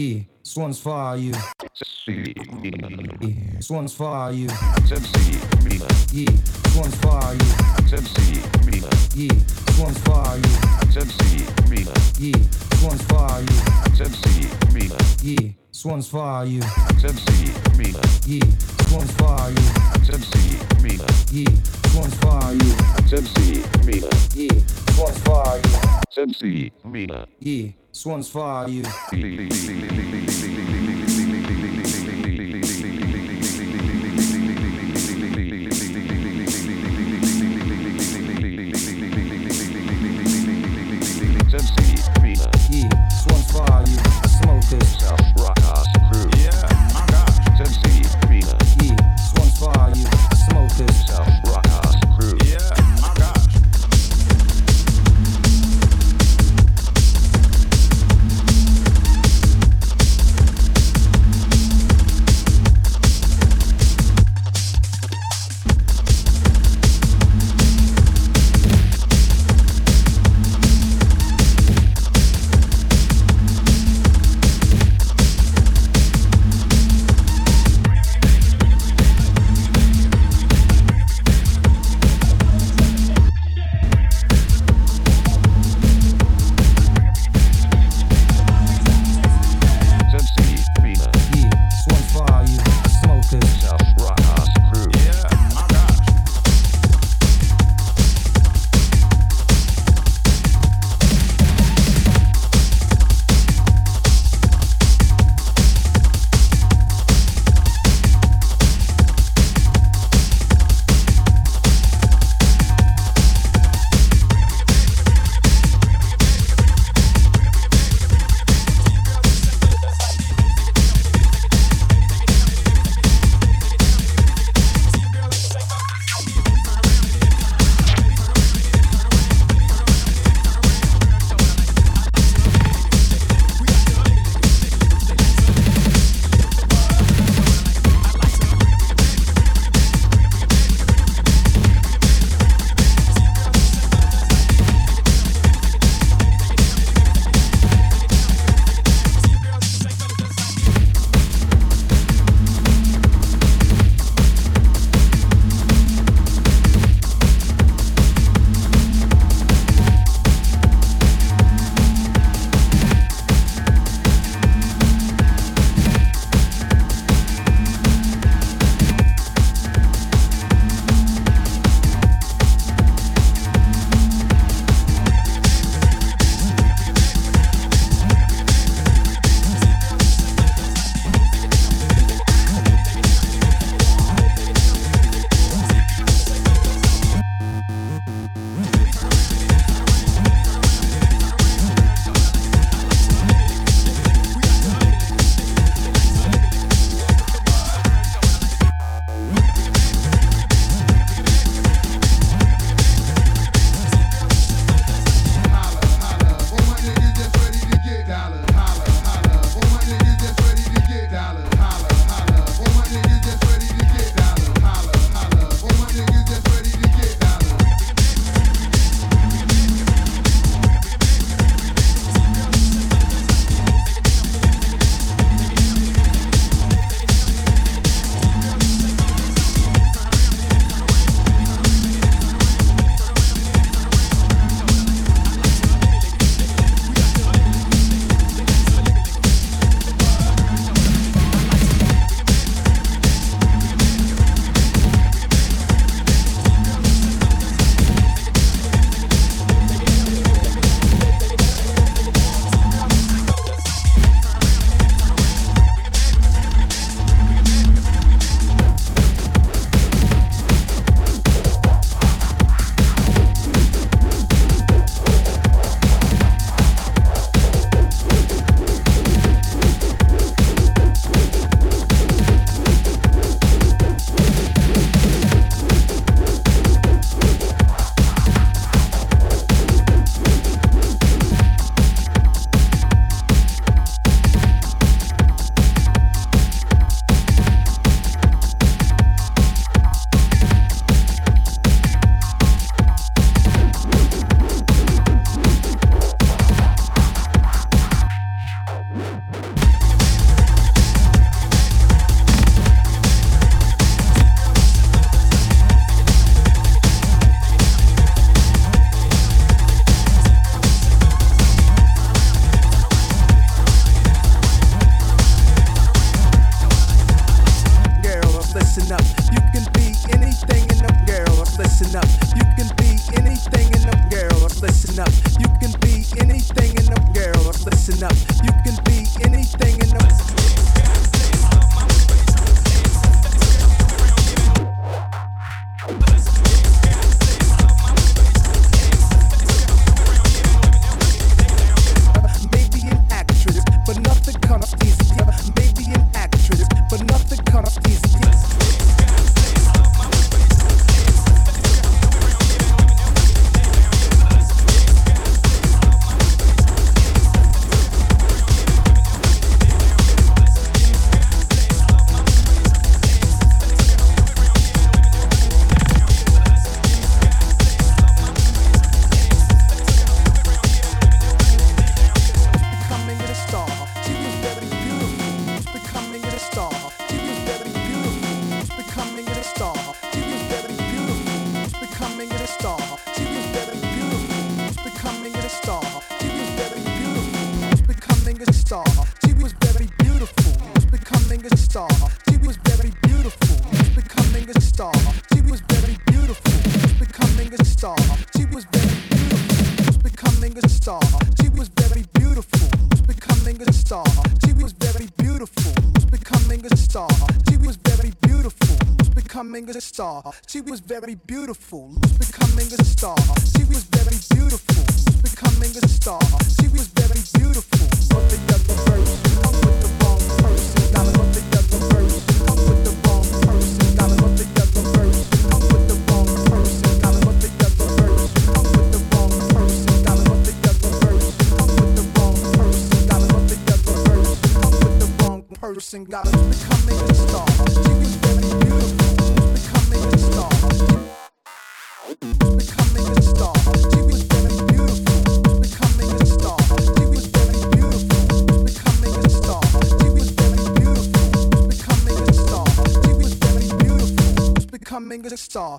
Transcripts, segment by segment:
Yeah, this one's for you. Yeah, this one's for you. Yeah, this one's for you. Yeah, this one's for you. Yeah, this one's for you. Yeah, this one's for you. Yeah, this one's for you. Yeah, this one's for you. Yeah, this one's for you. Yeah, this one's for you. Yeah, this one's for you. Smokers. Yeah, my gosh. Yeah, this one's for you. Smokers. Yeah, my gosh. easier. Maybe an actress, but nothing comes easier. She was very beautiful, becoming a star. She was very beautiful, becoming a star. She was very beautiful. But the other version, I'm with the wrong person. Gotta love the other version, I'm with the wrong person. Gotta love the other version, I'm with the wrong person. Gotta love the other version, I'm with the wrong person. Gotta love the other version, I'm with the wrong person. Gotta love the other version, I'm with the wrong person. Gotta becoming a star. She was very beautiful. Becoming a star. Becoming a star. She was very beautiful. Becoming a star. She was very beautiful. Becoming a star. She was very beautiful. Becoming a star. She was very beautiful. Becoming a star.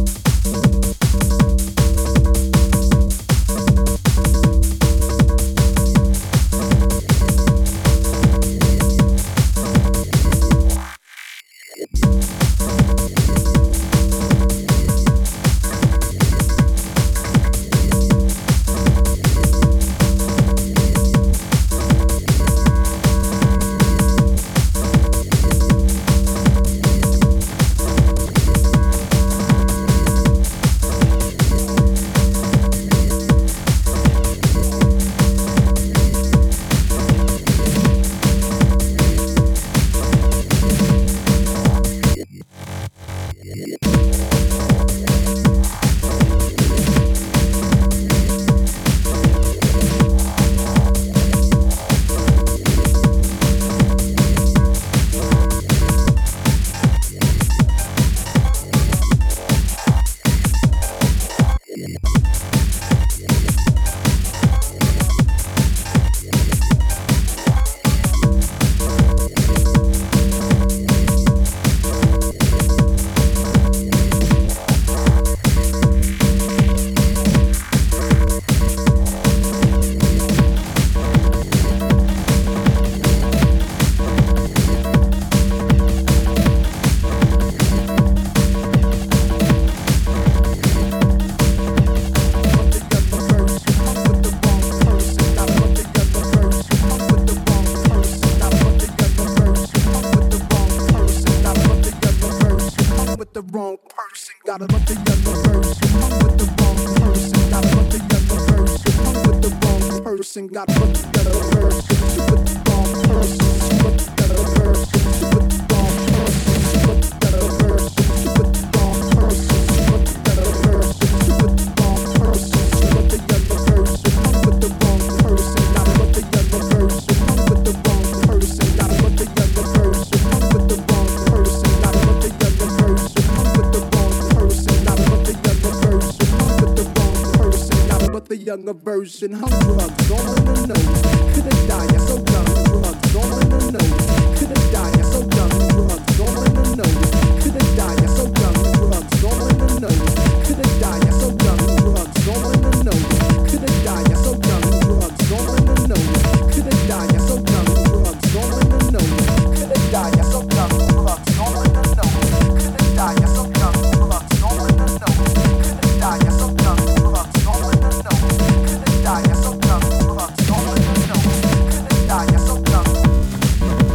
Gotta love the other version. I'm with the wrong person. Gotta love the other version. I'm with the wrong person. Gotta love the other version. She with the wrong person. She with the other version. She with the wrong person. She with the other version. She with the wrong person. She with the other version. She with the wrong person. She with the other version. I'm with the wrong person. Gotta love the other version. I'm with the wrong person. Gotta love the other version. I'm with the wrong person. Gotta love the other version. I'm with the wrong person. Gotta love the other version. I'm with the wrong person. Gotta love the younger version. I'm drugs all in the nose. Could've died, yeah, so young. Drugs all in the nose. Could've died, yeah, so young. Drugs all in the nose. Could've died, yeah, so young. Drugs all in the nose. Could've died, yeah, so young. Drugs all in the nose. Could've died, yeah, so young. Drugs all in the nose. Could've died, yeah, so young. Drugs all in the nose. Could've died, yeah, so young. Drugs all in the nose. Could've died, yeah, so young. Drugs all in the nose. Could've died, yeah, so young. Drugs all in the nose. Could've died, yeah, so young. Drugs all in the nose. Could've died, yeah, so young.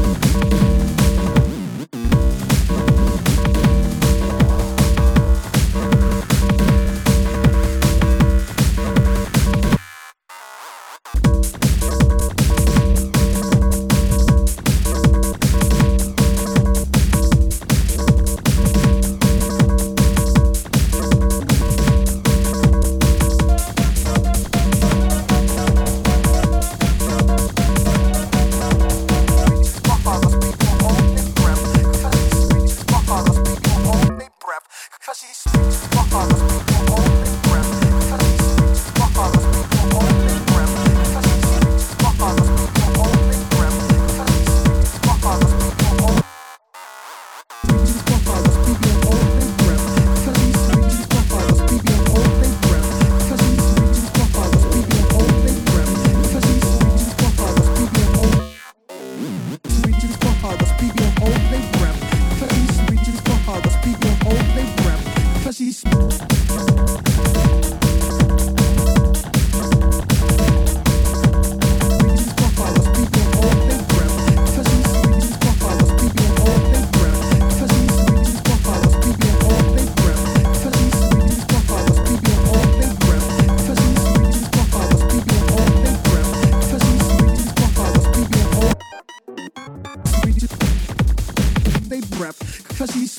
They breath, cause he's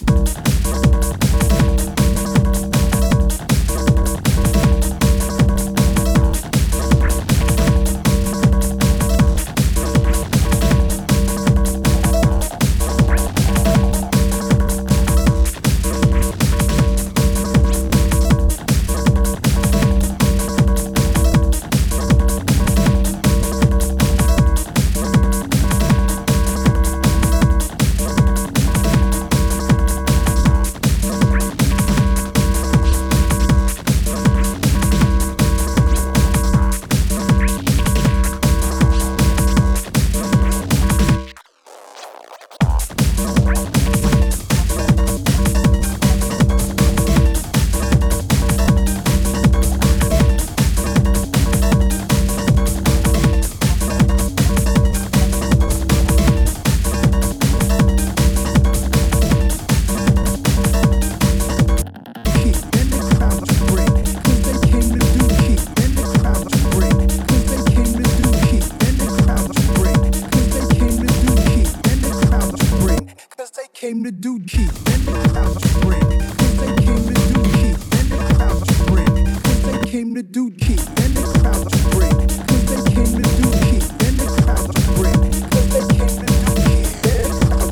came to do keep and the crowd spring. Cause they came to do keep and the crowd spring. Cause they came to do keep and the crowd spring. Cause they came to do keep and the crowd spring. Cause they came to do keep and the crowd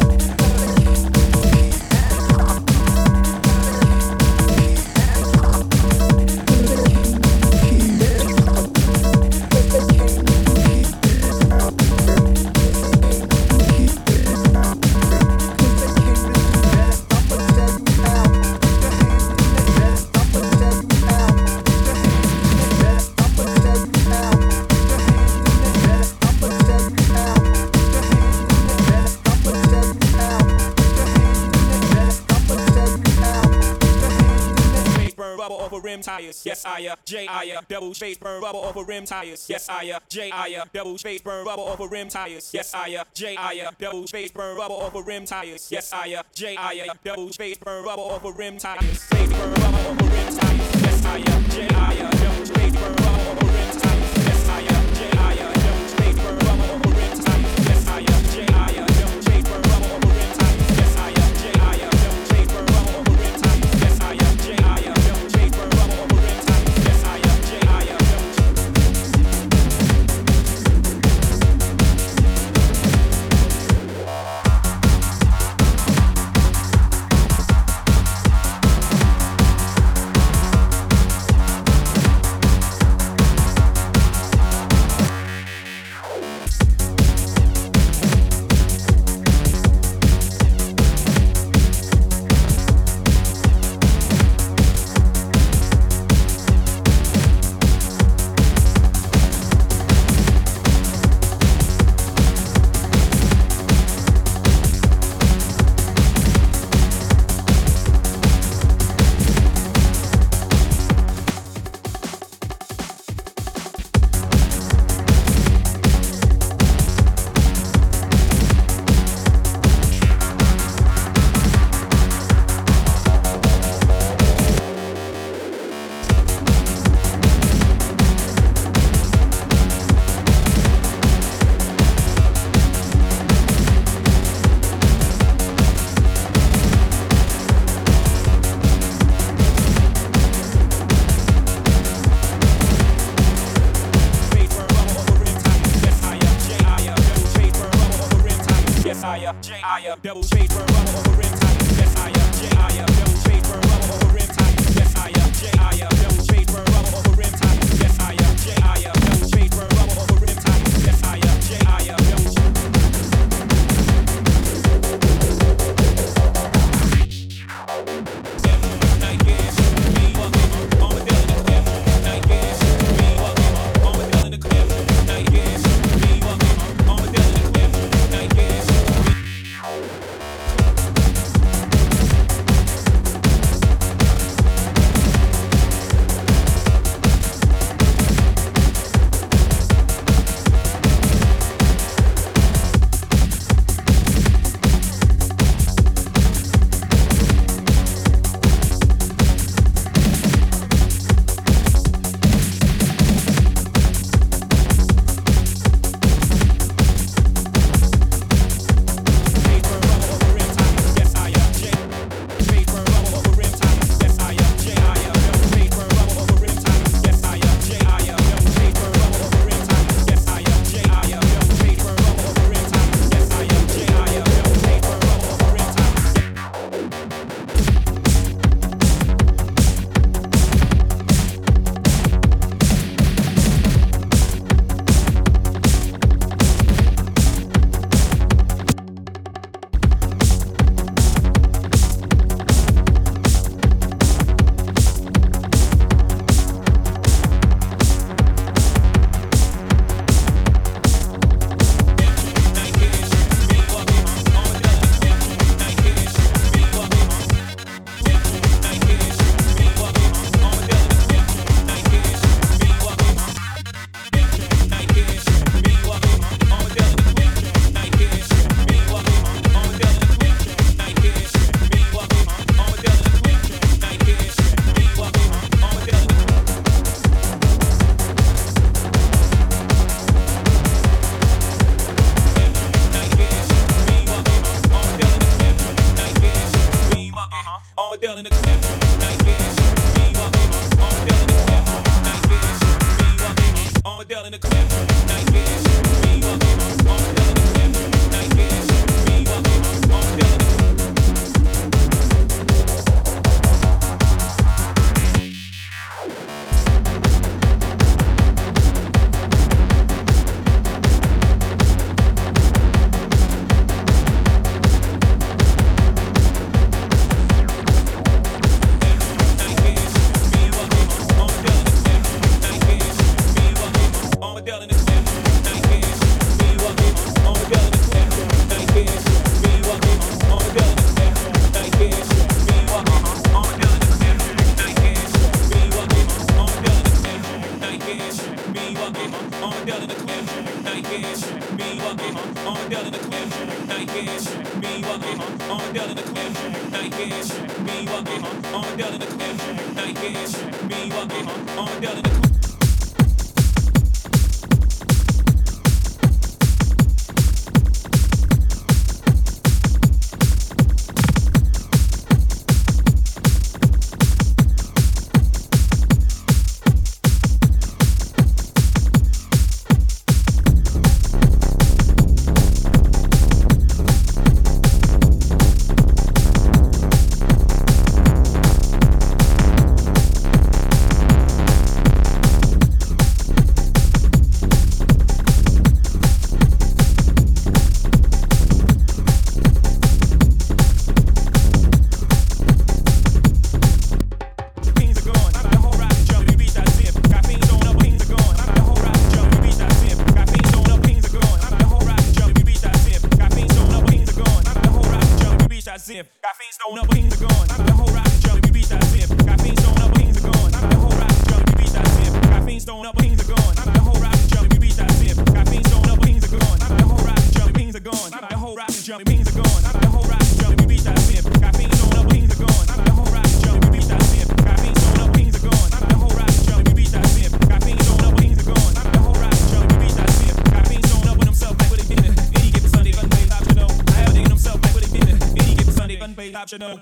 tires, yes I J-I double space burn rubber off of rim tires, yes I J-I double space burn rubber off of rim tires, yes I J-I double space burn rubber off of rim tires, yes I J-I double space burn rubber off of rim tires, space burn rubber off of rim tires, yes I J-I double space burn rubber off of rim tires, yes I J-I double space burn rubber off of rim tires, yes I J-I double space burn rubber off of rim tires, yes I J-I double space burn rubber off of rim tires, yes I J-I double space burn rubber off of rim tires, yes I J-I double space burn rubber over rim tires, yes I J-I double space burn rubber over rim tires, yes I J-I double space burn rubber over rim tires, yes I J-I double space burn rubber over rim tires, yes I J-I double down in the club, nightmares, me walking, on down in the club, nightmares, me walking, on down in the club, nightmares, me walking, on down in the club. Caffeine stone up, wings are gone. The whole ride is jumping, we reach that zip. Caffeine stone up, wings are gone. The whole ride is jumping, we reach that zip. Caffeine stone up, wings are gone. The whole ride is jumping, we reach that zip. Caffeine stone up, wings are gone. The whole ride is jumping, wings are gone. The whole ride is jumping, wings are gone. The whole ride is jumping, we reach that zip. Caffeine stone up, wings are gone. The whole ride is jumping, we reach that zip. Caffeine stone up, wings are gone. The whole ride is jumping, we reach that zip. Caffeine stone up, wings are gone. The whole ride is jumping, we reach that zip. Caffeine stone up with himself like what it did. Any given Sunday, unpaid optional. I have taken himself like what it did. Any given Sunday, unpaid optional.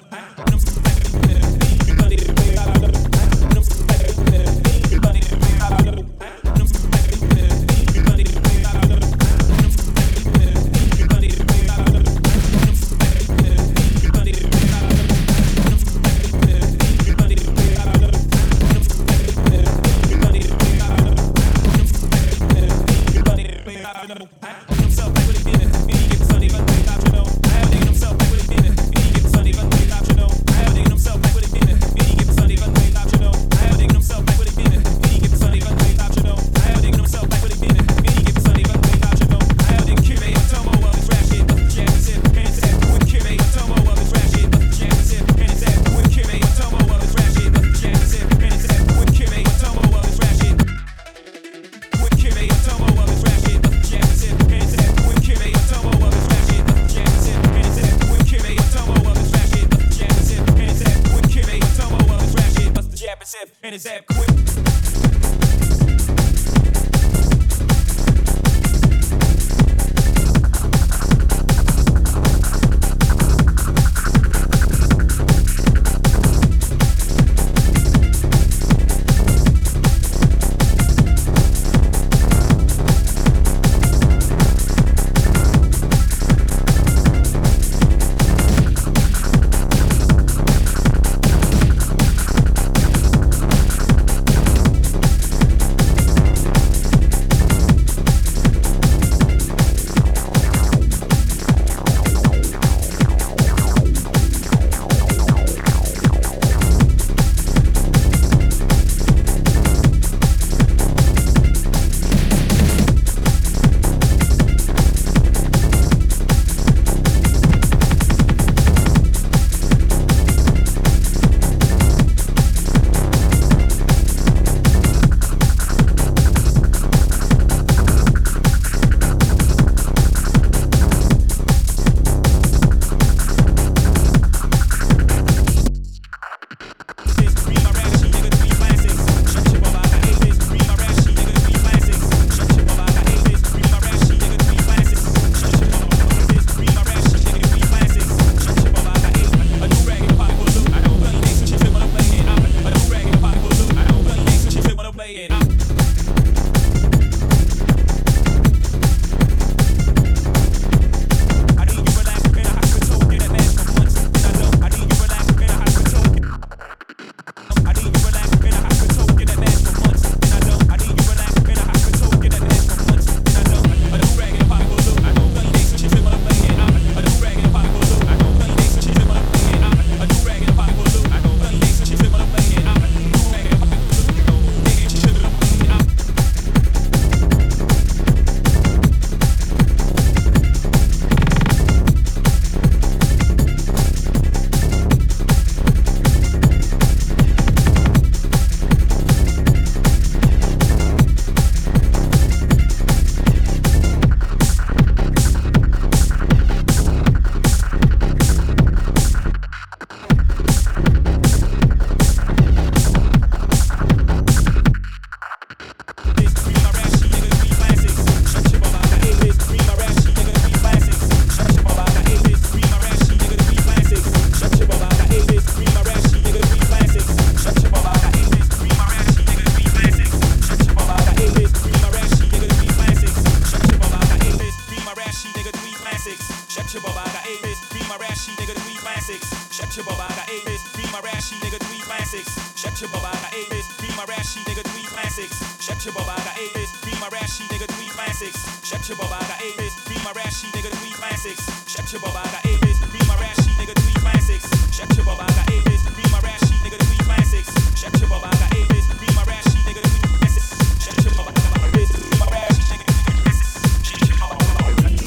And it's that quick. Shut your baba, I got A-list. Be my rashy nigga, the three classics. Shut your baba, I got A-list. Be my rashy nigga, three classics. Shut your baba, I got A-list. Be my rashy nigga, three classics. Shut your baba, I got A-list. Be my rashy nigga, three classics. Shut your baba, I got A-list. Be my rashy nigga, three classics. Shut your baba, I got A-list. Be my rashy nigga, three classics. Shut your baba, I got A-list. Be my rashy nigga, three classics. Shut your baba, I got A-list. Be my rashy nigga, three classics. Shut your baba, I got A-list. Be my rashy nigga, three classics. Shut your baba, I got A-list.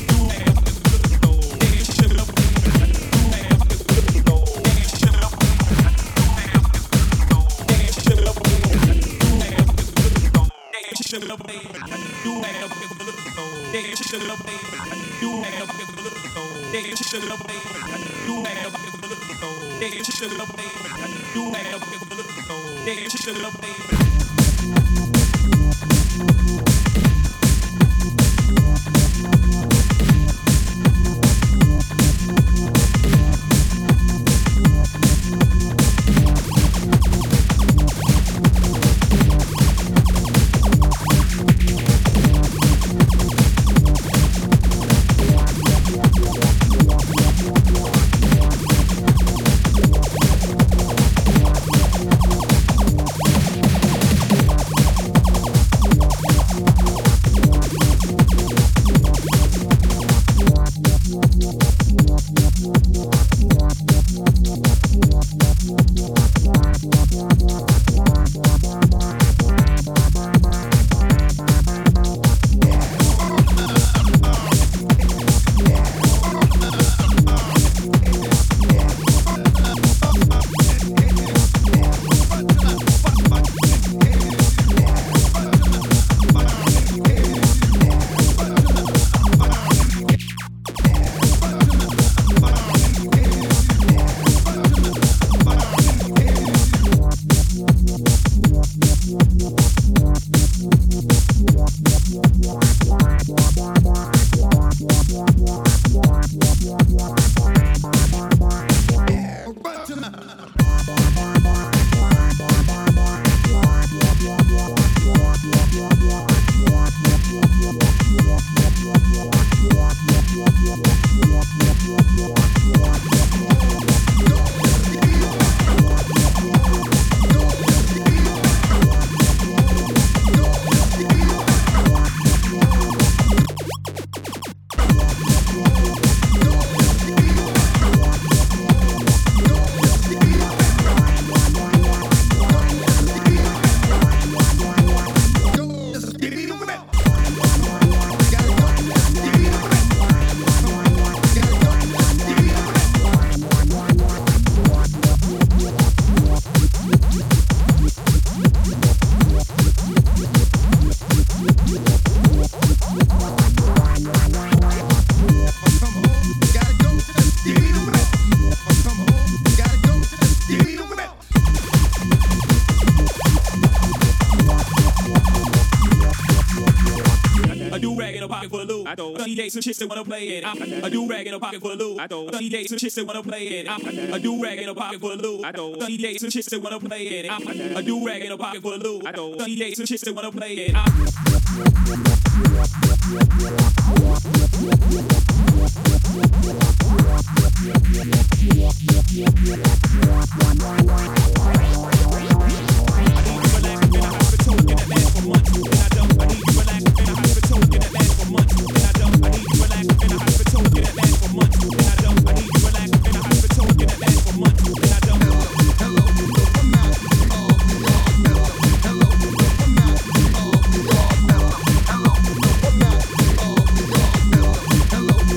Sunny dates and chicks that wanna play it. A do rag in a pocket full of loot. Sunny dates and chicks that wanna play it. A do rag in a pocket full of loot. Sunny dates and chicks that wanna play it. A do rag in a pocket full of loot. Sunny dates and chicks that wanna play it. Hello.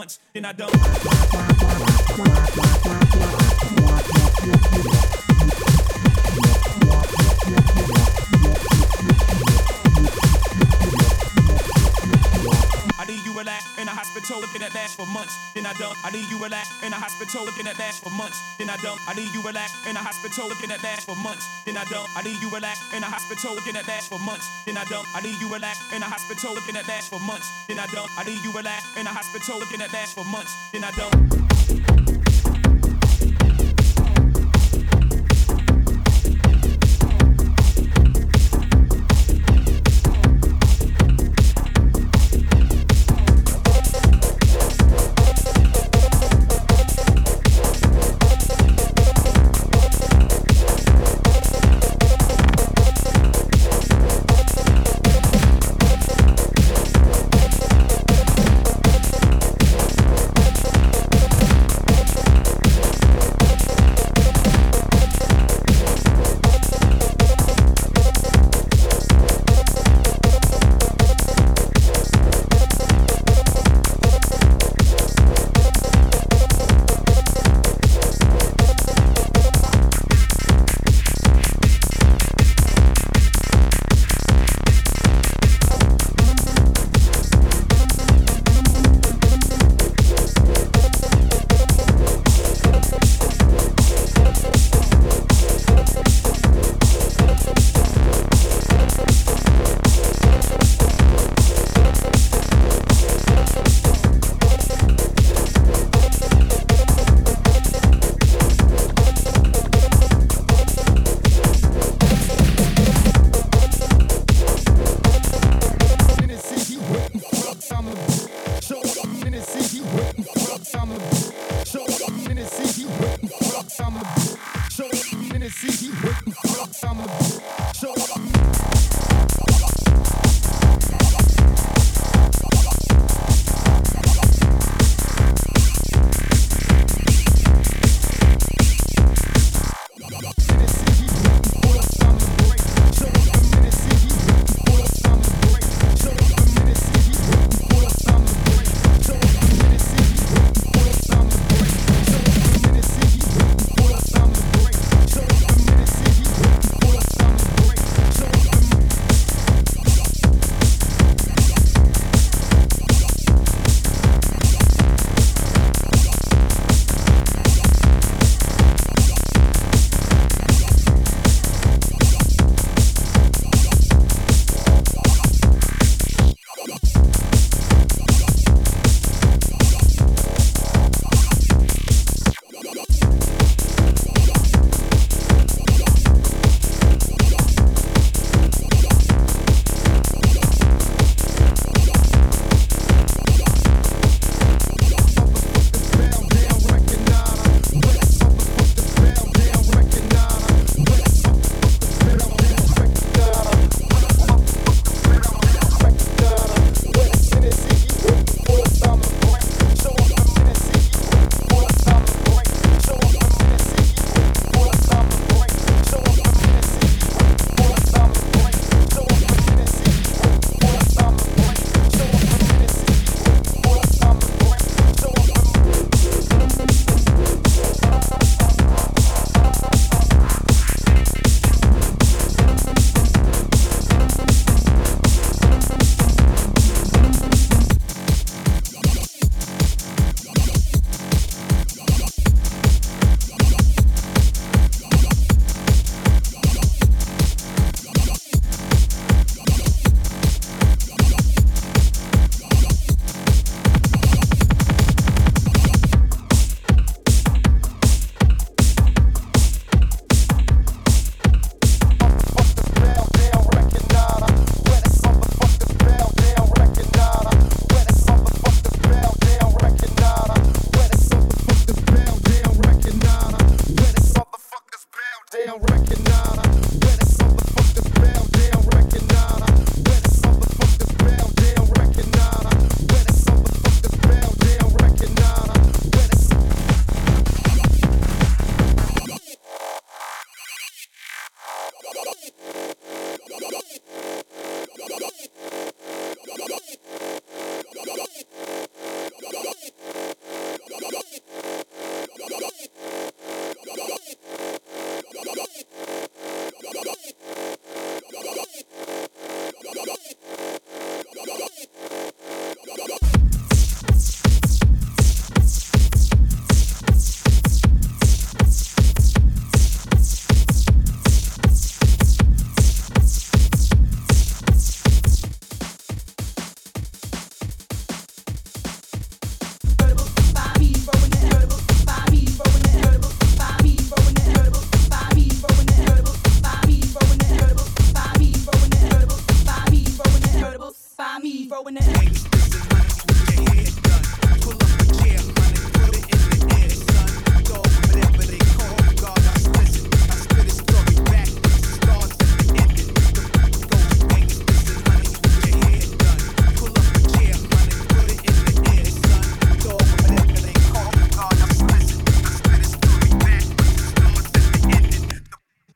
months, then I don't. I need you relax in a hospital looking at that for months, then I don't. I need you relax in a hospital looking at that for months, then I don't. I need you relax in a hospital looking at that for months, then I don't. I need you relax in a hospital looking at that for months, then I don't. I need you relax in a hospital looking at that for months, then I don't. I need you relax in a hospital looking at that for months, then I don't.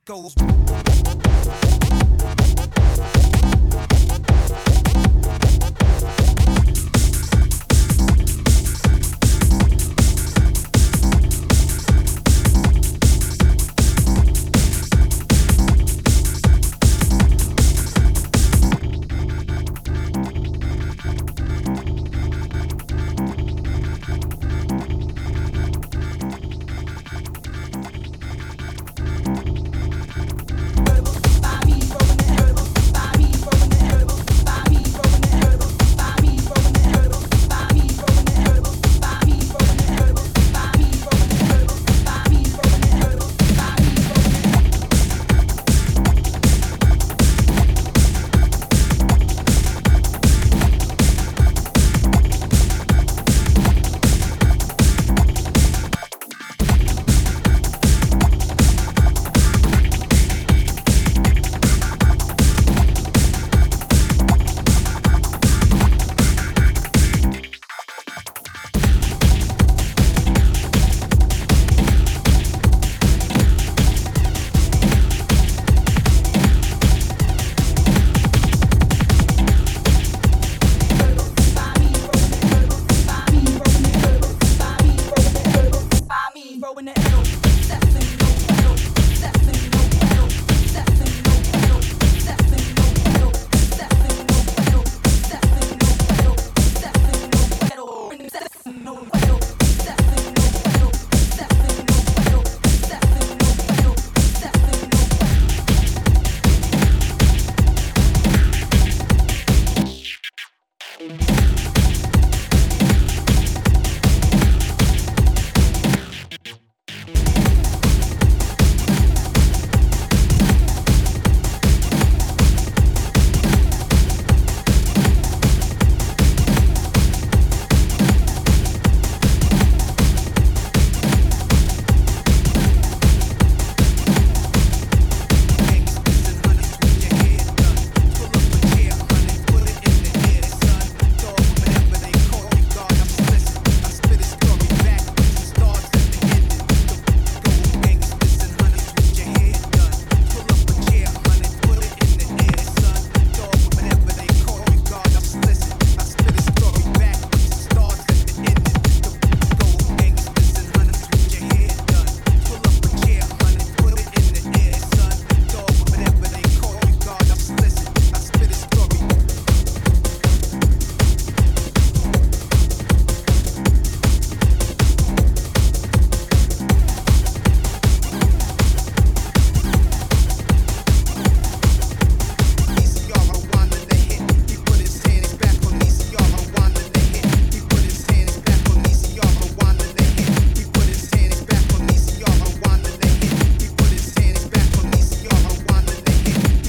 goes.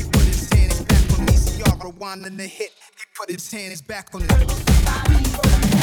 And the hit, he put his hands back on it.